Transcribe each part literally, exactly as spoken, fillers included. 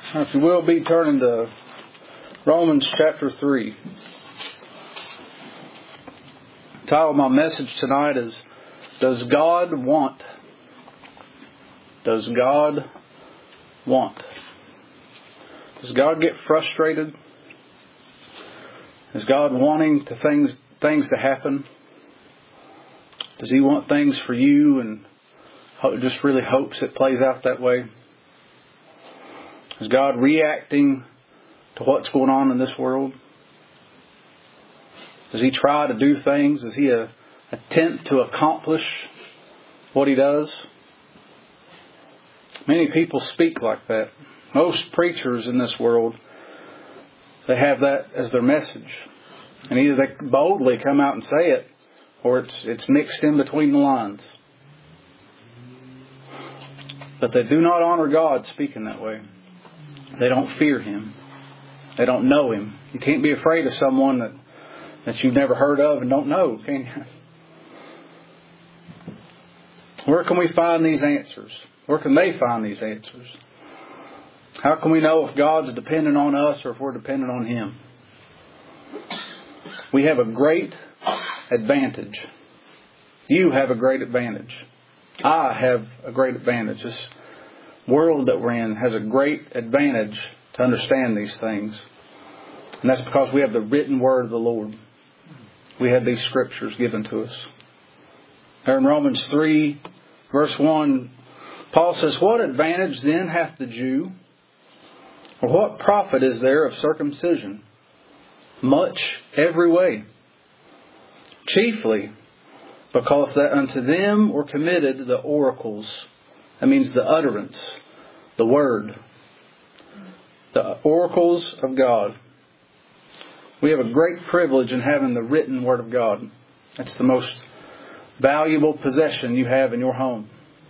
If you will, be turning to Romans chapter three. The title of my message tonight is, Does God Want? Does God want? Does God get frustrated? Is God wanting to things things to happen? Does He want things for you and just really hopes it plays out that way? Is God reacting to what's going on in this world? Does He try to do things? Does He uh, attempt to accomplish what He does? Many people speak like that. Most preachers in this world, they have that as their message. And either they boldly come out and say it, or it's it's mixed in between the lines. But they do not honor God speaking that way. They don't fear Him. They don't know Him. You can't be afraid of someone that, that you've never heard of and don't know, can you? Where can we find these answers? Where can they find these answers? How can we know if God's dependent on us or if we're dependent on Him? We have a great advantage. You have a great advantage. I have a great advantage. This world that we're in has a great advantage to understand these things. And that's because we have the written word of the Lord. We have these scriptures given to us. There in Romans three, verse one, Paul says, What advantage then hath the Jew? Or what profit is there of circumcision? Much every way. Chiefly because that unto them were committed the oracles. That means the utterance, the word. The oracles of God. We have a great privilege in having the written word of God. That's the most valuable possession you have in your home.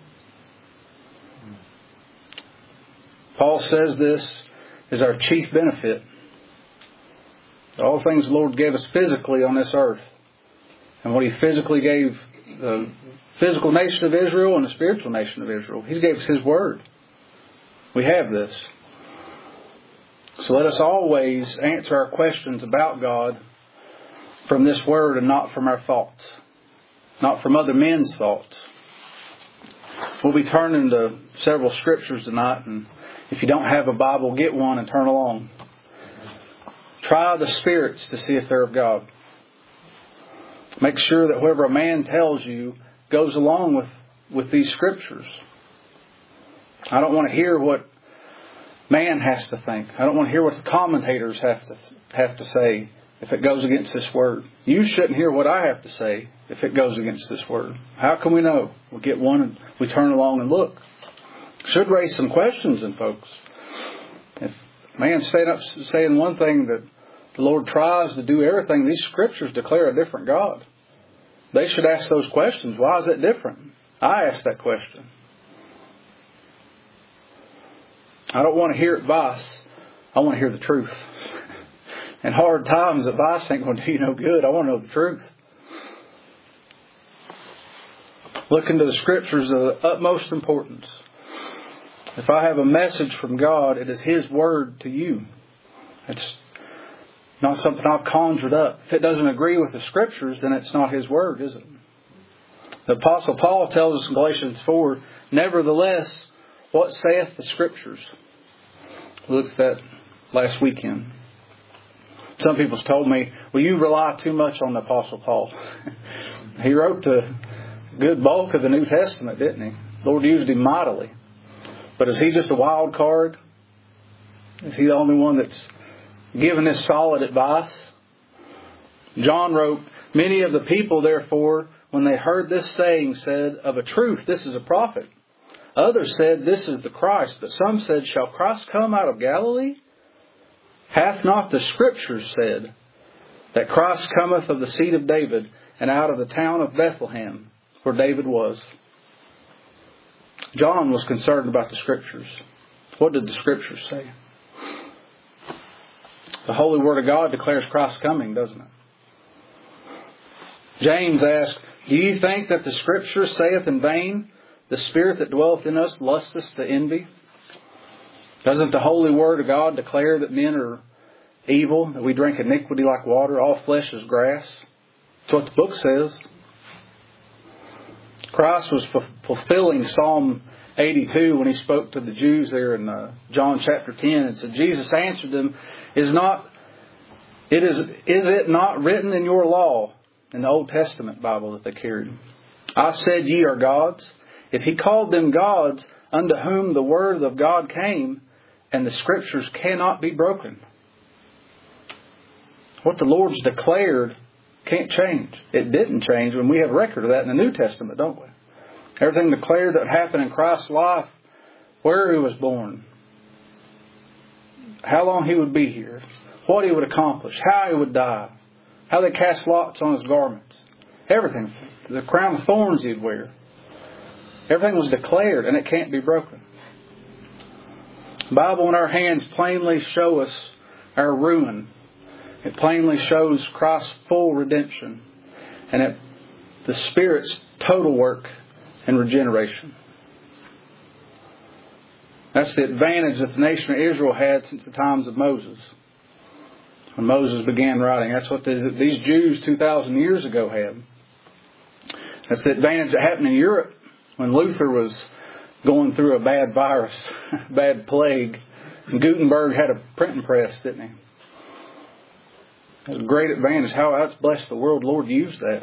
Paul says this is our chief benefit. All things the Lord gave us physically on this earth. And what He physically gave the physical nation of Israel and the spiritual nation of Israel, He gave us His word. We have this. So let us always answer our questions about God from this word and not from our thoughts. Not from other men's thoughts. We'll be turning to several scriptures tonight, and if you don't have a Bible, get one and turn along. Try the spirits to see if they're of God. Make sure that whatever a man tells you goes along with, with these scriptures. I don't want to hear what man has to think. I don't want to hear what the commentators have to have to say if it goes against this word. You shouldn't hear what I have to say if it goes against this word. How can we know? We'll get one and we turn along and look. Should raise some questions in folks. If a man's standing up saying one thing that the Lord tries to do everything, these scriptures declare a different God. They should ask those questions. Why is it different? I ask that question. I don't want to hear advice. I want to hear the truth. In hard times, advice ain't going to do you no good. I want to know the truth. Look into the scriptures of the utmost importance. If I have a message from God, it is His word to you. It's not something I've conjured up. If it doesn't agree with the scriptures, then it's not His word, is it? The Apostle Paul tells us in Galatians four, Nevertheless, what saith the scriptures? We looked at that last weekend. Some people's told me, well, you rely too much on the Apostle Paul. He wrote the good bulk of the New Testament, didn't he? The Lord used him mightily. But is he just a wild card? Is he the only one that's given this solid advice? John wrote, Many of the people, therefore, when they heard this saying, said, Of a truth, this is a prophet. Others said, This is the Christ. But some said, Shall Christ come out of Galilee? Hath not the Scriptures said, That Christ cometh of the seed of David, and out of the town of Bethlehem, where David was? John was concerned about the Scriptures. What did the Scriptures say? The Holy Word of God declares Christ's coming, doesn't it? James asked, Do you think that the Scripture saith in vain, The Spirit that dwelleth in us lusteth to envy? Doesn't the holy word of God declare that men are evil, that we drink iniquity like water, all flesh is grass? That's what the book says. Christ was f- fulfilling Psalm eighty-two when He spoke to the Jews there in uh, John chapter ten. And said, Jesus answered them, Is not it is is it not written in your law, in the Old Testament Bible that they carried? I said, ye are gods. If He called them gods, unto whom the word of God came, and the Scriptures cannot be broken. What the Lord's declared can't change. It didn't change when we have record of that in the New Testament, don't we? Everything declared that happened in Christ's life, where He was born, how long He would be here, what He would accomplish, how He would die, how they cast lots on His garments, everything, the crown of thorns He'd wear. Everything was declared, and it can't be broken. The Bible in our hands plainly show us our ruin. It plainly shows Christ's full redemption and it, the Spirit's total work and regeneration. That's the advantage that the nation of Israel had since the times of Moses. When Moses began writing, that's what these, these Jews two thousand years ago had. That's the advantage that happened in Europe when Luther was going through a bad virus, bad plague. And Gutenberg had a printing press, didn't he? It was a great advantage. How that's blessed the world. The Lord used that.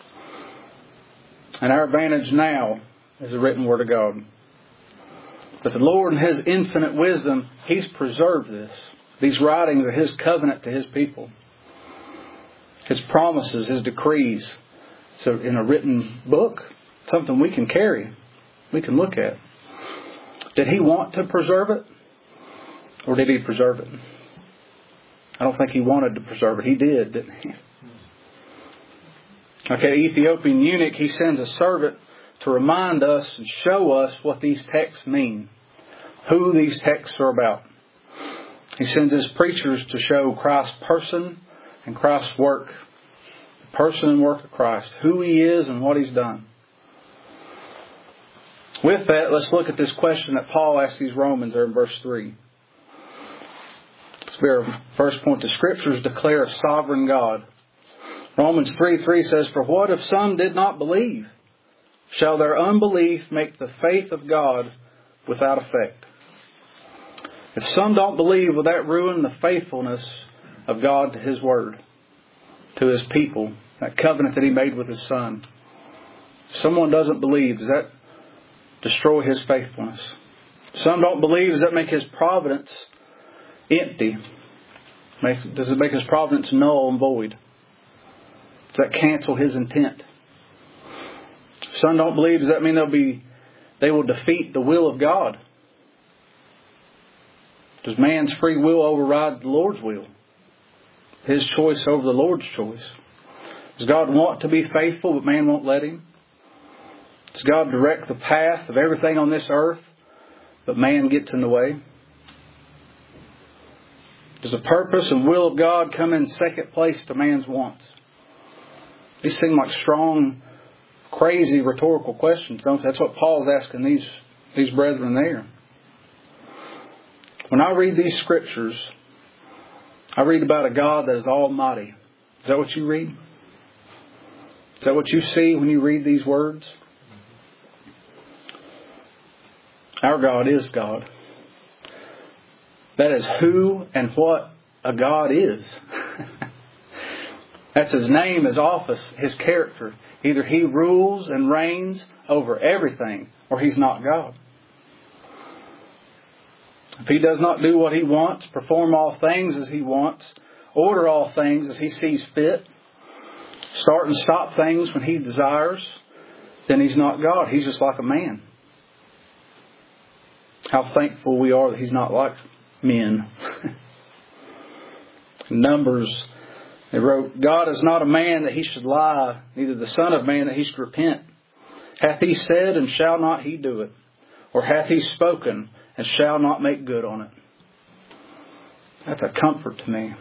And our advantage now is the written Word of God. But the Lord in His infinite wisdom, He's preserved this. These writings are His covenant to His people. His promises, His decrees. So in a written book, something we can carry, we can look at. Did He want to preserve it? Or did He preserve it? I don't think He wanted to preserve it. He did, didn't He? Okay, Ethiopian eunuch, he sends a servant to remind us and show us what these texts mean. Who these texts are about. He sends his preachers to show Christ's person and Christ's work. The person and work of Christ. Who He is and what He's done. With that, let's look at this question that Paul asked these Romans there in verse three. Our first point, the Scriptures declare a sovereign God. Romans three three says, For what if some did not believe? Shall their unbelief make the faith of God without effect? If some don't believe, will that ruin the faithfulness of God to His Word, to His people, that covenant that He made with His Son? If someone doesn't believe, does that destroy His faithfulness? If some don't believe, does that make His providence empty? Does it make His providence null and void? Does that cancel His intent? If some don't believe, does that mean they'll be, they will defeat the will of God? Does man's free will override the Lord's will? His choice over the Lord's choice? Does God want to be faithful, but man won't let Him? Does God direct the path of everything on this earth, but man gets in the way? Does the purpose and will of God come in second place to man's wants? These seem like strong, crazy rhetorical questions, don't they? That's what Paul's asking these, these brethren there. When I read these Scriptures, I read about a God that is almighty. Is that what you read? Is that what you see when you read these words? Our God is God. That is who and what a God is. That's His name, His office, His character. Either He rules and reigns over everything, or He's not God. If He does not do what He wants, perform all things as He wants, order all things as He sees fit, start and stop things when He desires, then He's not God. He's just like a man. How thankful we are that He's not like men. Numbers, they wrote, God is not a man that He should lie, neither the Son of Man that He should repent. Hath He said, and shall not He do it? Or hath He spoken, and shall not make good on it? That's a comfort to me.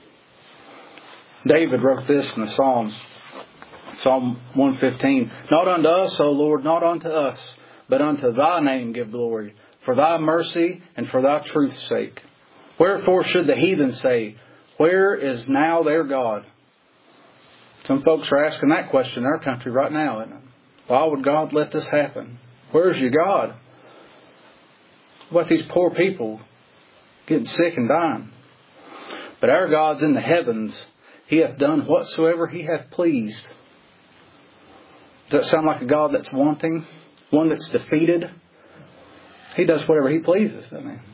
David wrote this in the Psalms. Psalm one fifteen. Not unto us, O Lord, not unto us, but unto Thy name give glory, for thy mercy and for thy truth's sake. Wherefore should the heathen say, where is now their God? Some folks are asking that question in our country right now, isn't it? Why would God let this happen? Where's your God? What about these poor people getting sick and dying? But our God's in the heavens. He hath done whatsoever He hath pleased. Does that sound like a God that's wanting? One that's defeated? He does whatever He pleases, doesn't He?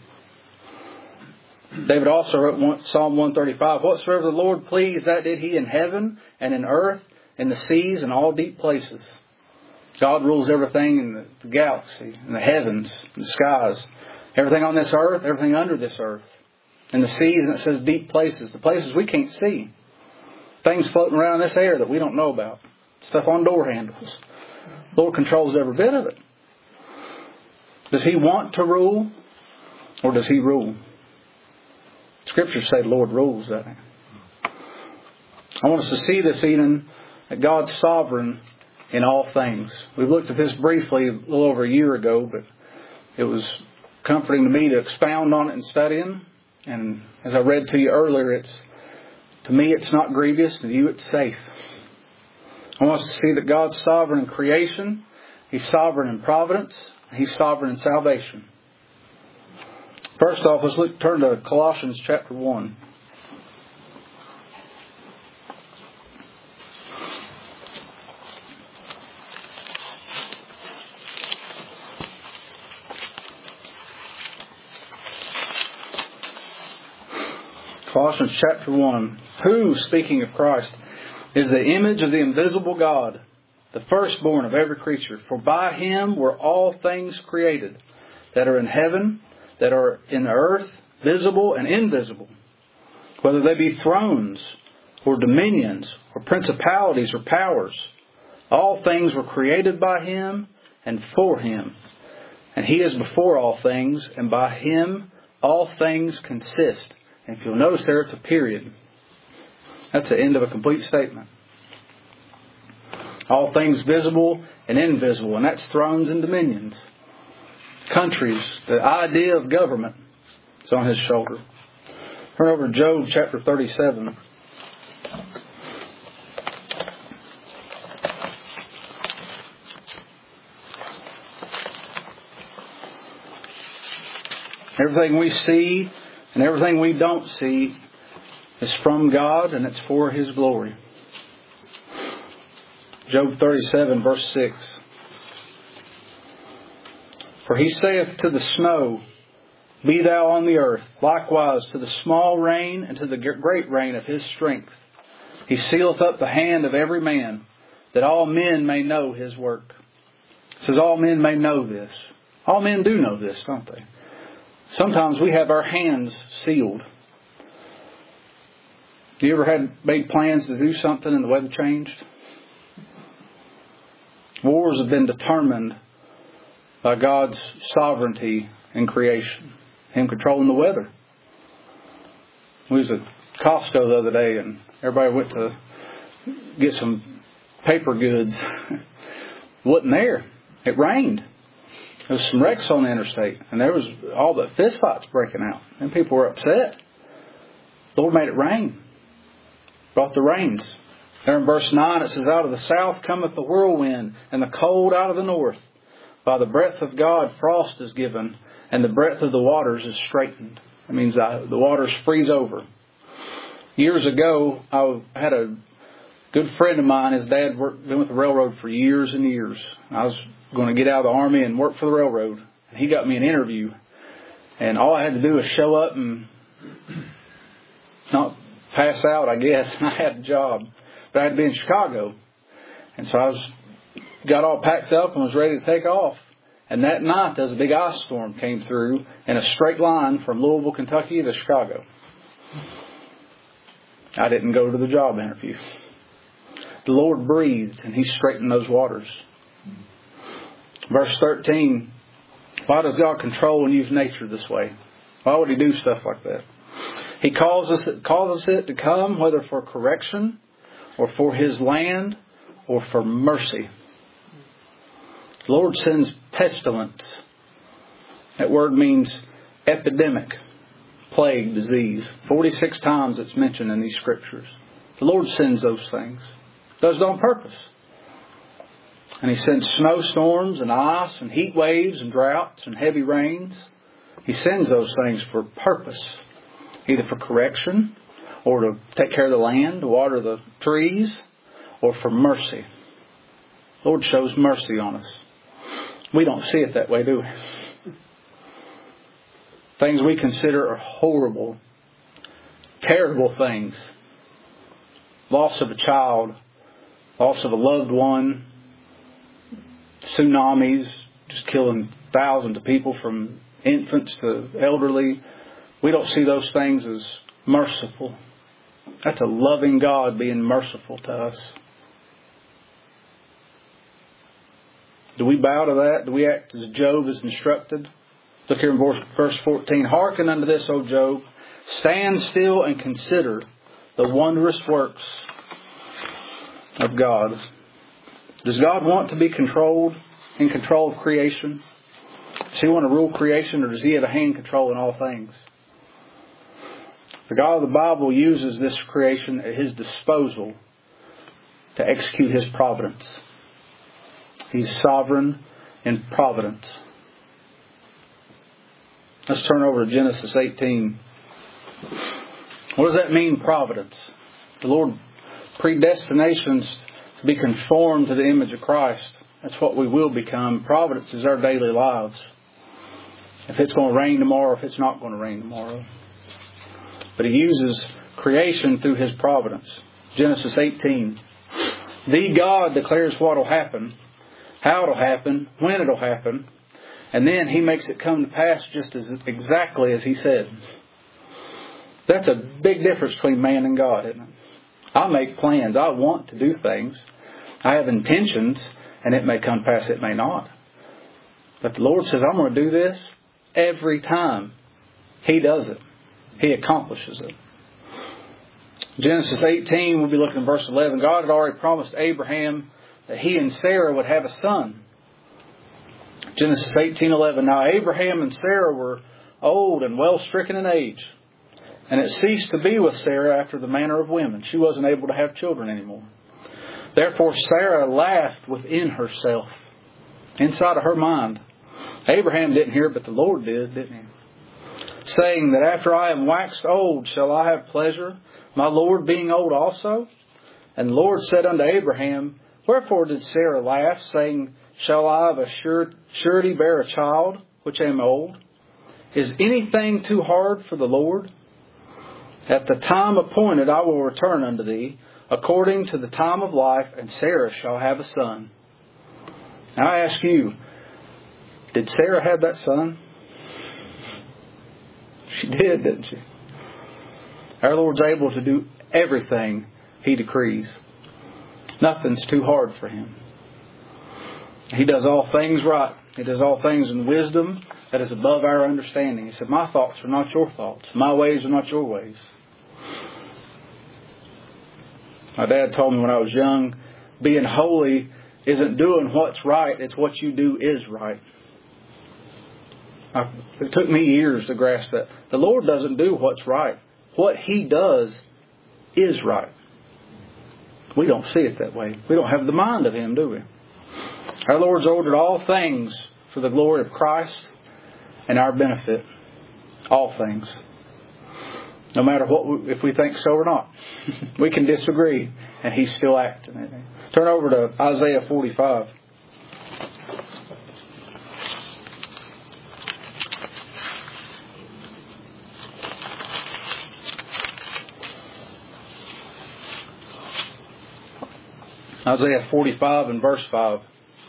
David also wrote Psalm one thirty-five, whatsoever the Lord pleased, that did He in heaven and in earth, in the seas and all deep places. God rules everything in the, the galaxy, in the heavens, in the skies. Everything on this earth, everything under this earth. In the seas, and it says deep places. The places we can't see. Things floating around in this air that we don't know about. Stuff on door handles. The Lord controls every bit of it. Does He want to rule? Or does He rule? Scriptures say the Lord rules, doesn't He? I want us to see this evening that God's sovereign in all things. We've looked at this briefly a little over a year ago, but it was comforting to me to expound on it and studying. And as I read to you earlier, it's to me it's not grievous, to you it's safe. I want us to see that God's sovereign in creation, He's sovereign in providence, He's sovereign in salvation. First off, let's look, turn to Colossians chapter one. Colossians chapter one. Who, speaking of Christ, is the image of the invisible God, the firstborn of every creature. For by Him were all things created, that are in heaven, that are in the earth, visible and invisible. Whether they be thrones, or dominions, or principalities, or powers. All things were created by Him, and for Him. And He is before all things, and by Him all things consist. And if you'll notice there, it's a period. That's the end of a complete statement. All things visible and invisible. And that's thrones and dominions. Countries. The idea of government is on His shoulder. Turn over to Job chapter thirty-seven. Everything we see and everything we don't see is from God, and it's for His glory. Job thirty-seven, verse six. For He saith to the snow, be thou on the earth, likewise to the small rain and to the great rain of His strength. He sealeth up the hand of every man, that all men may know His work. It says all men may know this. All men do know this, don't they? Sometimes we have our hands sealed. You ever had made plans to do something and the weather changed? Wars have been determined by God's sovereignty in creation. Him controlling the weather. We was at Costco the other day and everybody went to get some paper goods. Wasn't there. It rained. There was some wrecks on the interstate. And there was all the fist fights breaking out. And people were upset. The Lord made it rain. Brought the rains. There in verse nine it says, out of the south cometh the whirlwind, and the cold out of the north. By the breath of God frost is given, and the breadth of the waters is straightened. That means the waters freeze over. Years ago, I had a good friend of mine. His dad worked been with the railroad for years and years. I was going to get out of the Army and work for the railroad. And he got me an interview. And all I had to do was show up and not pass out, I guess. And I had a job. But I had to be in Chicago. And so I was got all packed up and was ready to take off. And that night, there was a big ice storm came through in a straight line from Louisville, Kentucky to Chicago. I didn't go to the job interview. The Lord breathed and He straightened those waters. Verse thirteen. Why does God control and use nature this way? Why would He do stuff like that? He causes it, causes it to come, whether for correction or for His land or for mercy. The Lord sends pestilence That word means epidemic, plague, disease. forty-six times it's mentioned in these scriptures. The Lord sends those things. Does it on purpose. And He sends snowstorms and ice and heat waves and droughts and heavy rains. He sends those things for purpose. Either for correction, or to take care of the land, to water the trees, or for mercy. The Lord shows mercy on us. We don't see it that way, do we? Things we consider are horrible, terrible things. Loss of a child, loss of a loved one, tsunamis, just killing thousands of people from infants to elderly. We don't see those things as merciful. That's a loving God being merciful to us. Do we bow to that? Do we act as Job is instructed? Look here in verse fourteen. Hearken unto this, O Job. Stand still and consider the wondrous works of God. Does God want to be controlled, in control of creation? Does He want to rule creation, or does He have a hand control in all things? The God of the Bible uses this creation at His disposal to execute His providence. He's sovereign in providence. Let's turn over to Genesis eighteen. What does that mean, providence? The Lord predestinations to be conformed to the image of Christ. That's what we will become. Providence is our daily lives. If it's going to rain tomorrow, if it's not going to rain tomorrow. But He uses creation through His providence. Genesis eighteen. The God declares what will happen, how it will happen, when it will happen, and then He makes it come to pass just as exactly as He said. That's a big difference between man and God, isn't it? I make plans. I want to do things. I have intentions, and it may come to pass, it may not. But the Lord says, I'm going to do this every time. He does it. He accomplishes it. Genesis eighteen, we'll be looking at verse eleven. God had already promised Abraham that he and Sarah would have a son. Genesis eighteen eleven. Now Abraham and Sarah were old and well stricken in age, and it ceased to be with Sarah after the manner of women. She wasn't able to have children anymore. Therefore Sarah laughed within herself, inside of her mind. Abraham didn't hear it, but the Lord did, didn't He? Saying that after I am waxed old, shall I have pleasure, my Lord being old also? And the Lord said unto Abraham, wherefore did Sarah laugh, saying, shall I of a sure, surety bear a child, which am old? Is anything too hard for the Lord? At the time appointed I will return unto thee, according to the time of life, and Sarah shall have a son. Now I ask you, did Sarah have that son? She did, didn't she? Our Lord's able to do everything He decrees. Nothing's too hard for Him. He does all things right. He does all things in wisdom that is above our understanding. He said, my thoughts are not your thoughts. My ways are not your ways. My dad told me when I was young, being holy isn't doing what's right. It's what you do is right. I, it took me years to grasp that. The Lord doesn't do what's right. What He does is right. We don't see it that way. We don't have the mind of Him, do we? Our Lord's ordered all things for the glory of Christ and our benefit. All things. No matter what, we, if we think so or not. We can disagree, and He's still acting. Turn over to Isaiah forty-five. Isaiah forty-five and verse five.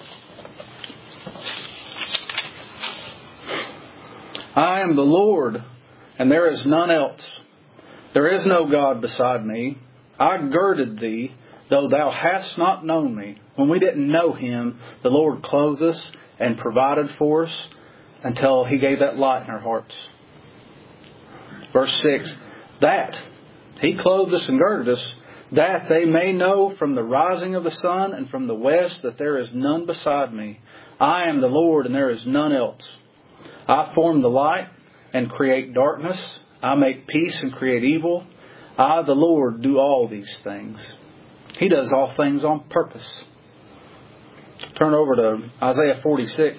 I am the Lord, and there is none else. There is no God beside me. I girded thee, though thou hast not known me. When we didn't know Him, the Lord clothed us and provided for us until He gave that light in our hearts. Verse six. That He clothed us and girded us, that they may know from the rising of the sun and from the west that there is none beside me. I am the Lord, and there is none else. I form the light and create darkness. I make peace and create evil. I, the Lord, do all these things. He does all things on purpose. Turn over to Isaiah forty-six.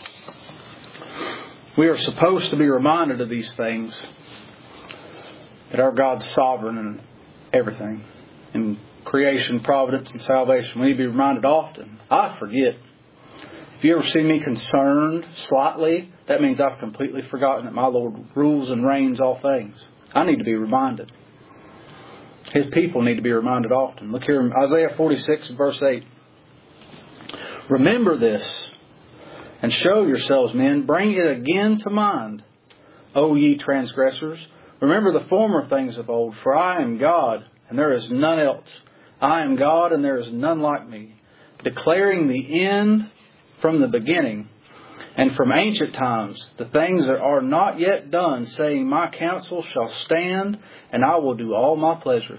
We are supposed to be reminded of these things, that our God's sovereign in everything, in creation, providence, and salvation. We need to be reminded often. I forget. If you ever see me concerned slightly, that means I've completely forgotten that my Lord rules and reigns all things. I need to be reminded. His people need to be reminded often. Look here in Isaiah forty-six, verse eight. Remember this, and show yourselves, men. Bring it again to mind, O ye transgressors. Remember the former things of old. For I am God, and there is none else. I am God, and there is none like me. Declaring the end from the beginning, and from ancient times, the things that are not yet done, saying, my counsel shall stand, and I will do all my pleasure.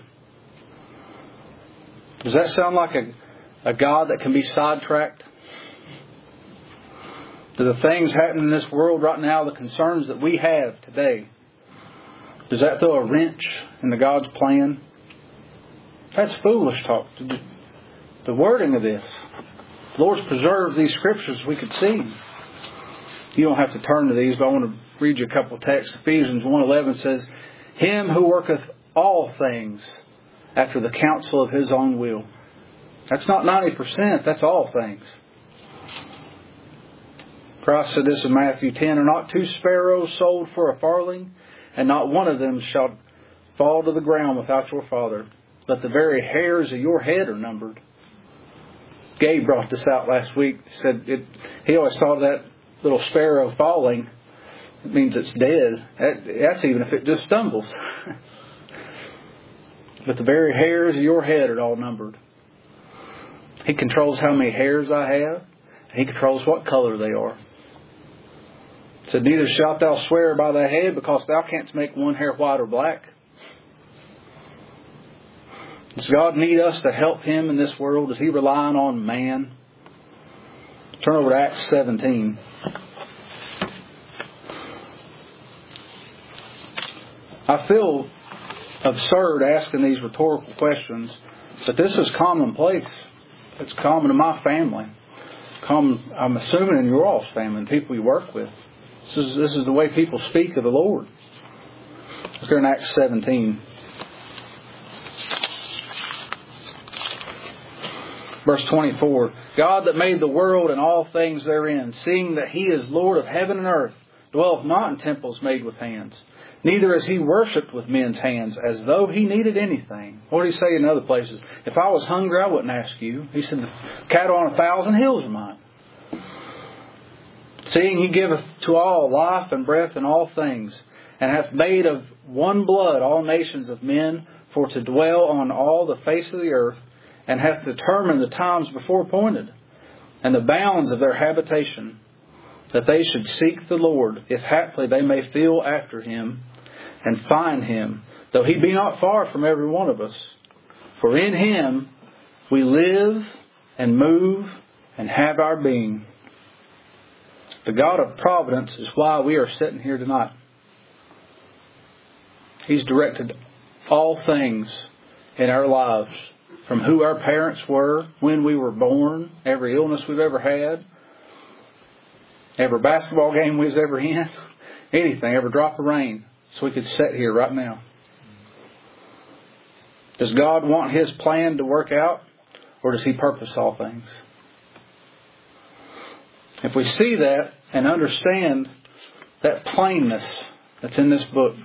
Does that sound like a, a God that can be sidetracked? Do the things happening in this world right now, the concerns that we have today, does that throw a wrench into God's plan? That's foolish talk. The wording of this. The Lord's preserved these scriptures we could see. You don't have to turn to these, but I want to read you a couple of texts. Ephesians one eleven says, Him who worketh all things after the counsel of His own will. That's not ninety percent, that's all things. Christ said this in Matthew ten, Are not two sparrows sold for a farthing? And not one of them shall fall to the ground without your Father. But the very hairs of your head are numbered. Gabe brought this out last week. He said it, he always thought that little sparrow falling, it means it's dead. That, that's even if it just stumbles. But the very hairs of your head are all numbered. He controls how many hairs I have. And He controls what color they are. It said, neither shalt thou swear by thy head, because thou canst make one hair white or black. Does God need us to help Him in this world? Is He relying on man? Turn over to Acts seventeen. I feel absurd asking these rhetorical questions, but this is commonplace. It's common to my family. Common, I'm assuming in your all's family and people you work with. This is, this is the way people speak of the Lord. Let's go in Acts seventeen. Verse twenty-four. God that made the world and all things therein, seeing that He is Lord of heaven and earth, dwelleth not in temples made with hands. Neither is He worshipped with men's hands, as though He needed anything. What did He say in other places? If I was hungry, I wouldn't ask you. He said, the cattle on a thousand hills are mine. Seeing He giveth to all life and breath and all things, and hath made of one blood all nations of men, for to dwell on all the face of the earth, and hath determined the times before appointed, and the bounds of their habitation, that they should seek the Lord, if haply they may feel after Him, and find Him, though He be not far from every one of us. For in Him we live and move and have our being. The God of providence is why we are sitting here tonight. He's directed all things in our lives, from who our parents were, when we were born, every illness we've ever had, every basketball game we was ever in, anything, every drop of rain, so we could sit here right now. Does God want His plan to work out, or does He purpose all things? If we see that and understand that plainness that's in this book,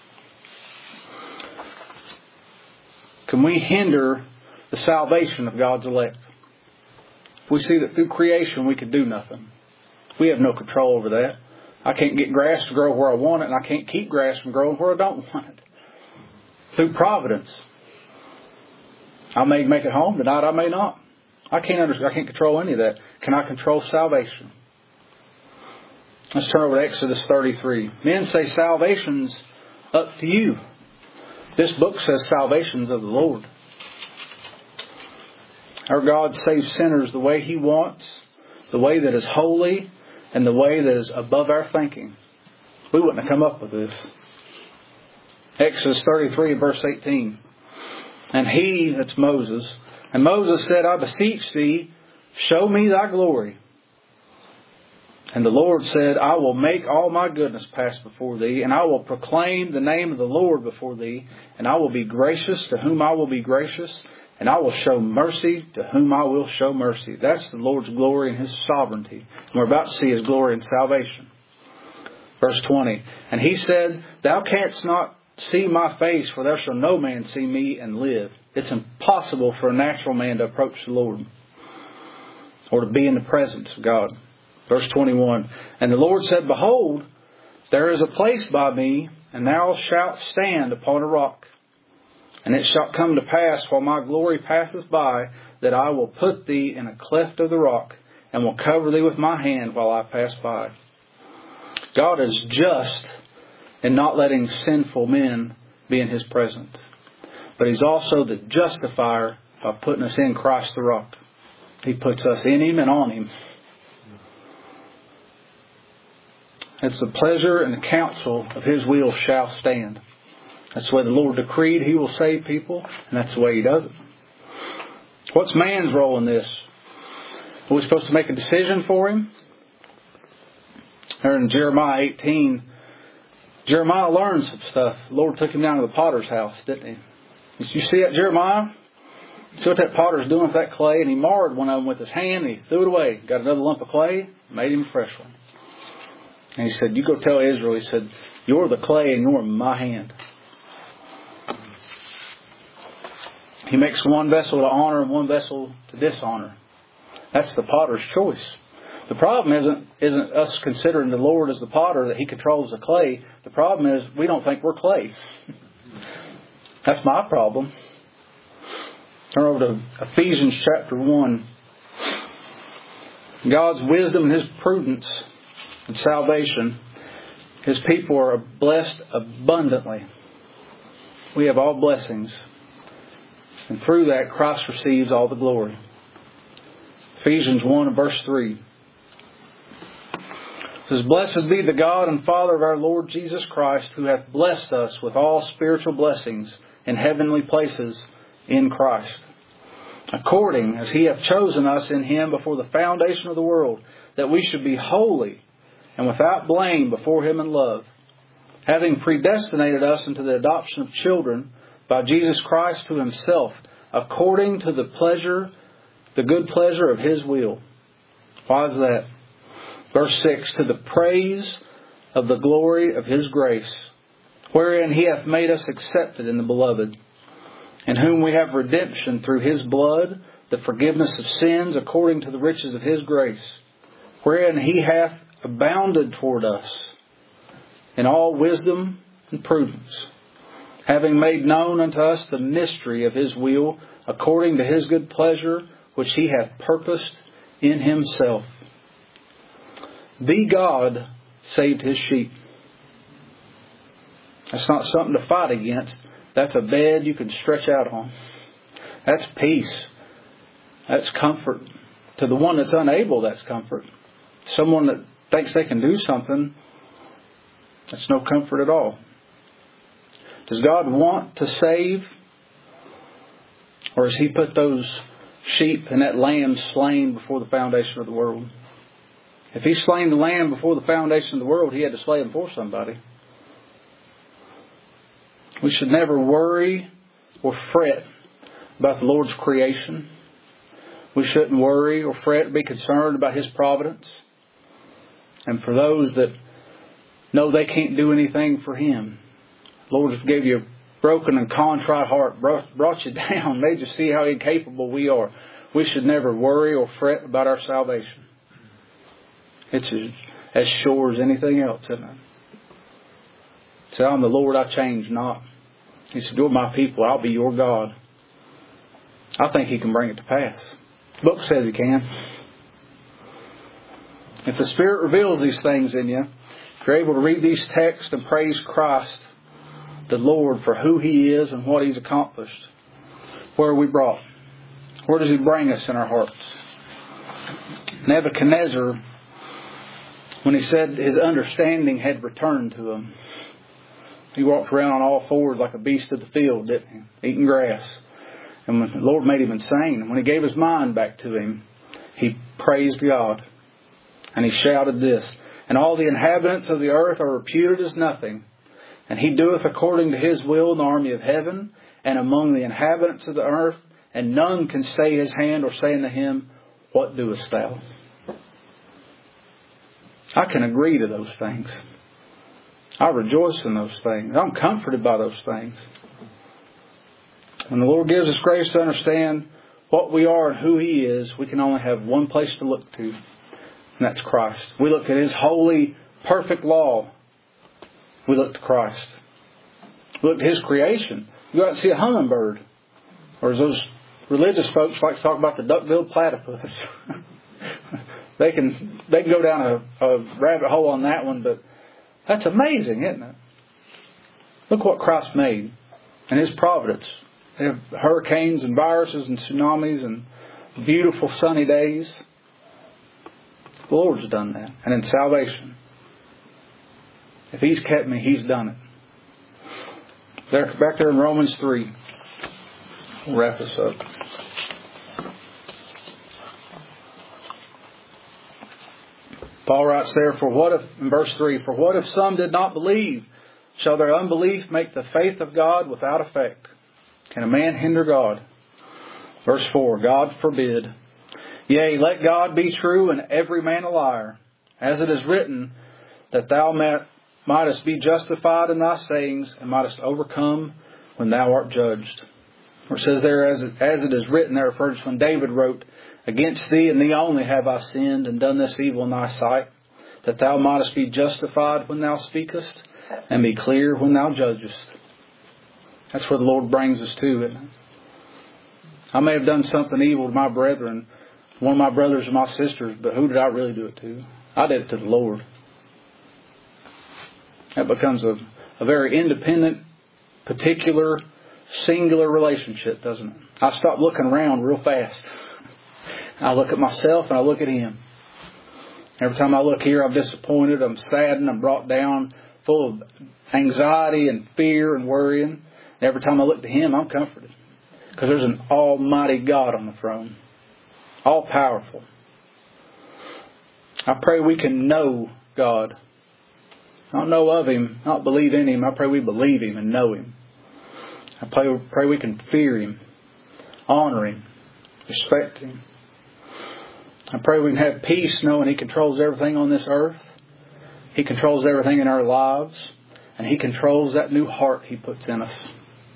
can we hinder the salvation of God's elect? If we see that through creation we can do nothing, we have no control over that. I can't get grass to grow where I want it, and I can't keep grass from growing where I don't want it. Through providence, I may make it home tonight, I may not. I can't understand. I can't control any of that. Can I control salvation? Let's turn over to Exodus thirty-three. Men say salvation's up to you. This book says salvation's of the Lord. Our God saves sinners the way He wants, the way that is holy, and the way that is above our thinking. we wouldn't have come up with this. Exodus thirty-three, verse eighteen. And he, that's Moses, and Moses said, I beseech thee, show me thy glory. And the Lord said, I will make all my goodness pass before thee, and I will proclaim the name of the Lord before thee, and I will be gracious to whom I will be gracious, and I will show mercy to whom I will show mercy. That's the Lord's glory and His sovereignty. And we're about to see His glory and salvation. Verse twenty. And he said, Thou canst not see my face, for there shall no man see me and live. It's impossible for a natural man to approach the Lord or to be in the presence of God. Verse twenty-one. And the Lord said, Behold, there is a place by me, and thou shalt stand upon a rock. And it shall come to pass, while my glory passeth by, that I will put thee in a cleft of the rock, and will cover thee with my hand while I pass by. God is just in not letting sinful men be in His presence. But He's also the justifier by putting us in Christ the rock. He puts us in Him and on Him. It's the pleasure and the counsel of His will shall stand. That's the way the Lord decreed He will save people, and that's the way He does it. What's man's role in this? Are we supposed to make a decision for Him? There in Jeremiah eighteen, Jeremiah learned some stuff. The Lord took him down to the potter's house, didn't He? Did you see that, Jeremiah? See what that potter's doing with that clay? And he marred one of them with his hand, and he threw it away. Got another lump of clay, made him a fresh one. And he said, you go tell Israel, he said, you're the clay and you're in my hand. He makes one vessel to honor and one vessel to dishonor. That's the potter's choice. The problem isn't isn't us considering the Lord as the potter, that He controls the clay. The problem is we don't think we're clay. That's my problem. Turn over to Ephesians chapter one. God's wisdom and His prudence and salvation. His people are blessed abundantly. We have all blessings. And through that, Christ receives all the glory. Ephesians one and verse three. It says, Blessed be the God and Father of our Lord Jesus Christ, who hath blessed us with all spiritual blessings in heavenly places in Christ, according as He hath chosen us in Him before the foundation of the world, that we should be holy and without blame before Him in love, having predestinated us into the adoption of children by Jesus Christ to Himself, according to the pleasure, the good pleasure of His will. Why is that? Verse six, to the praise of the glory of His grace, wherein He hath made us accepted in the Beloved, in whom we have redemption through His blood, the forgiveness of sins according to the riches of His grace, wherein He hath abounded toward us in all wisdom and prudence, having made known unto us the mystery of His will, according to His good pleasure, which He hath purposed in Himself. The God saved His sheep. That's not something to fight against. That's a bed you can stretch out on. That's peace. That's comfort. To the one that's unable, that's comfort. Someone that thinks they can do something, that's no comfort at all. Does God want to save? Or has He put those sheep and that lamb slain before the foundation of the world? If He slain the lamb before the foundation of the world, He had to slay him for somebody. We should never worry or fret about the Lord's creation. We shouldn't worry or fret or be concerned about His providence. And for those that know they can't do anything for Him, the Lord gave you a broken and contrite heart, brought you down, made you see how incapable we are. We should never worry or fret about our salvation. It's as, as sure as anything else, isn't it? Say, I'm the Lord, I change not. He said, you're my people, I'll be your God. I think He can bring it to pass. The book says He can. If the Spirit reveals these things in you, if you're able to read these texts and praise Christ, the Lord, for who He is and what He's accomplished, where are we brought? Where does He bring us in our hearts? Nebuchadnezzar when he said his understanding had returned to him. He walked around on all fours like a beast of the field, didn't he? Eating grass. And when the Lord made him insane, and when he gave his mind back to him, he praised God. And he shouted this, "And all the inhabitants of the earth are reputed as nothing. And he doeth according to his will in the army of heaven, and among the inhabitants of the earth, and none can stay his hand or say unto him, What doest thou?" I can agree to those things. I rejoice in those things. I'm comforted by those things. When the Lord gives us grace to understand what we are and who He is, we can only have one place to look to, and that's Christ. We look at His holy, perfect law. We look to Christ. We look at His creation. You go out and see a hummingbird. Or as those religious folks like to talk about the duck-billed platypus. they can they can go down a, a rabbit hole on that one, but that's amazing, isn't it? Look what Christ made and His providence. They have hurricanes and viruses and tsunamis and beautiful sunny days. The Lord's done that. And in salvation, if He's kept me, He's done it. There, back there in Romans three. We'll wrap this up. Paul writes there, for what if, in verse three, for what if some did not believe? Shall their unbelief make the faith of God without effect? Can a man hinder God? Verse four, God forbid. Yea, let God be true and every man a liar. As it is written, that thou mightest be justified in thy sayings and mightest overcome when thou art judged. Or it says there, as it, as it is written, there refers to when David wrote, Against thee and thee only have I sinned and done this evil in thy sight, that thou mightest be justified when thou speakest and be clear when thou judgest. That's where the Lord brings us to, isn't it? I may have done something evil to my brethren, one of my brothers or my sisters, but who did I really do it to? I did it to the Lord. That becomes a, a very independent, particular, singular relationship, doesn't it? I stop looking around real fast. I look at myself and I look at Him. Every time I look here, I'm disappointed, I'm saddened, I'm brought down, full of anxiety and fear and worrying. And every time I look to Him, I'm comforted. Because there's an almighty God on the throne. All powerful. I pray we can know God. Not know of Him, not believe in Him. I pray we believe Him and know Him. I pray, pray we can fear Him, honor Him, respect Him. I pray we can have peace knowing He controls everything on this earth. He controls everything in our lives. And He controls that new heart He puts in us.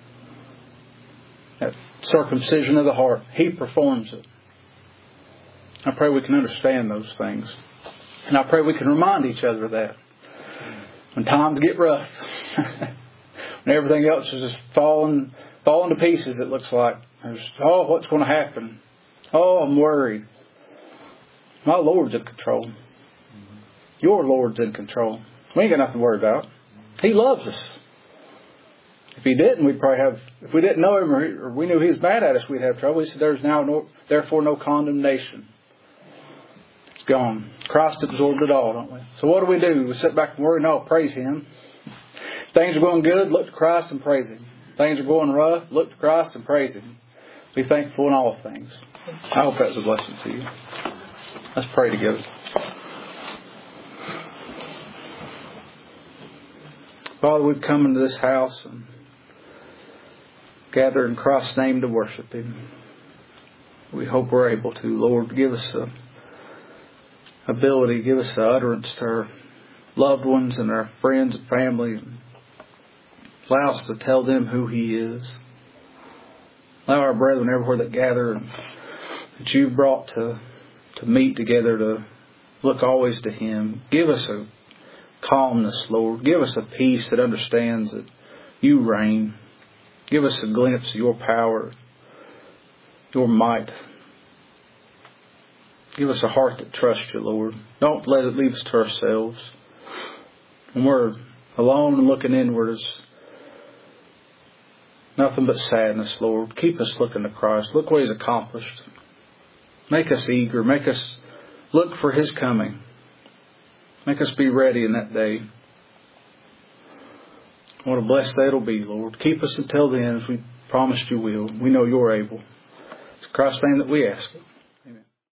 That circumcision of the heart. He performs it. I pray we can understand those things. And I pray we can remind each other of that. When times get rough. When everything else is just falling, falling to pieces, it looks like. There's, oh, what's going to happen? Oh, I'm worried. My Lord's in control. Your Lord's in control. We ain't got nothing to worry about. He loves us. If He didn't, we'd probably have, if we didn't know Him or we knew He was mad at us, we'd have trouble. He said, there's now no, therefore no condemnation. It's gone. Christ absorbed it all, don't we? So what do we do? We sit back and worry? No, praise Him. Things are going good, look to Christ and praise Him. Things are going rough, look to Christ and praise Him. Be thankful in all things. I hope that's a blessing to you. Let's pray together. Father, we've come into this house and gathered in Christ's name to worship Him. We hope we're able to. Lord, give us the ability, give us the utterance to our loved ones and our friends and family. Allow us to tell them who He is. Allow our brethren everywhere that gather that You've brought to, to meet together to look always to Him. Give us a calmness, Lord. Give us a peace that understands that You reign. Give us a glimpse of Your power, Your might. Give us a heart that trusts You, Lord. Don't let it leave us to ourselves. When we're alone and looking inwards, nothing but sadness, Lord. Keep us looking to Christ. Look what He's accomplished. Make us eager. Make us look for His coming. Make us be ready in that day. What a blessed day it'll be, Lord. Keep us until then, as we promised you will. We know you're able. It's Christ's name that we ask it.